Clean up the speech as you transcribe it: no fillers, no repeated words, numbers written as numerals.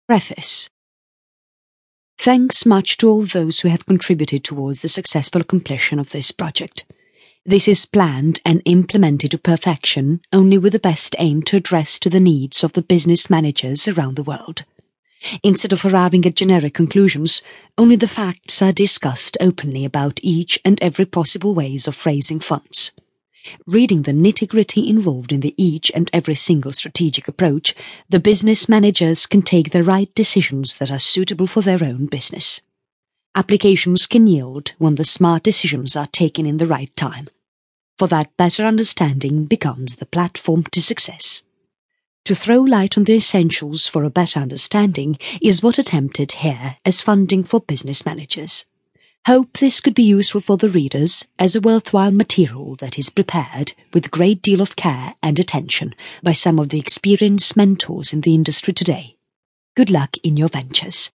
Preface. Thanks much to all those who have contributed towards the successful completion of this project. This is planned and implemented to perfection only with the best aim to address to the needs of the business managers around the world. Instead of arriving at generic conclusions, only the facts are discussed openly about each and every possible ways of raising funds. Reading the nitty-gritty involved in each and every single strategic approach, the business managers can take the right decisions that are suitable for their own business. Applications can yield when the smart decisions are taken in the right time. For that better understanding becomes the platform to success. To throw light on the essentials for a better understanding is what attempted here as funding for business managers. Hope this could be useful for the readers as a worthwhile material that is prepared with a great deal of care and attention by some of the experienced mentors in the industry today. Good luck in your ventures.